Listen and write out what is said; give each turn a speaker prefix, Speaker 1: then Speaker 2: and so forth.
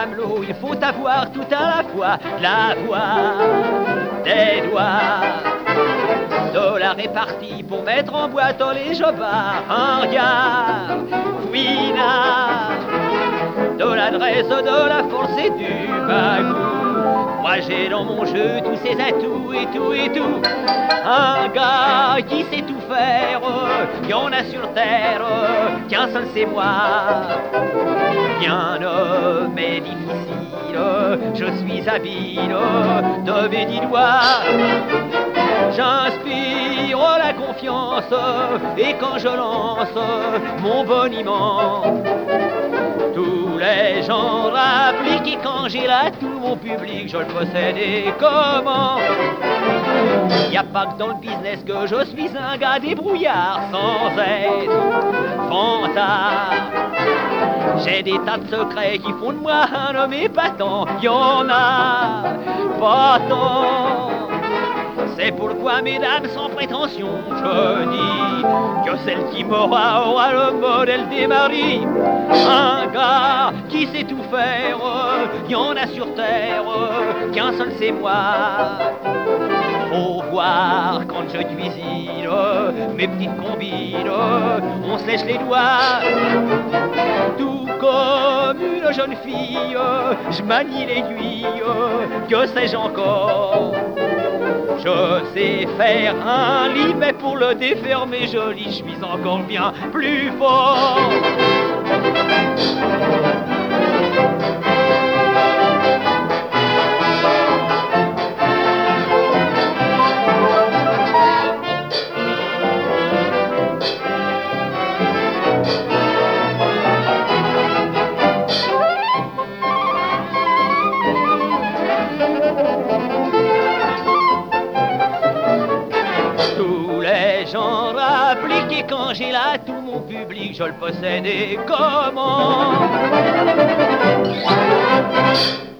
Speaker 1: mamelon, il faut avoir tout à la fois la voix des doigts. Dollars répartis pour mettre en boîte les jobards. Un regard fouinard, de l'adresse, de la force et du bagou. Moi j'ai dans mon jeu tous ces atouts et tout et tout. Un gars qui sait tout faire, y en a sur terre, qu'un seul c'est moi. Bien homme est difficile, je suis habile de mes 10 doigts. J'inspire la confiance et quand je lance mon boniment, tous les gens l'appliquent et quand j'ai là tout mon public, je le possède et comment? Y a pas que dans le business que je suis un gars débrouillard sans être fantard. J'ai des tas de secrets qui font de moi un homme épatant. Y'en a pas tant. C'est pourquoi, mesdames, sans prétention, je dis que celle qui m'aura aura le modèle des maris. Un gars qui sait tout faire, y en a sur terre, qu'un seul c'est moi. Faut voir quand je cuisine, mes petites combines, on se lèche les doigts. Tout comme une jeune fille, je manie l'aiguille, que sais-je encore? Je sais faire un lit, mais pour le défermer joli, je suis encore bien plus fort. J'en applique et quand j'ai là tout mon public, je le possède et comment?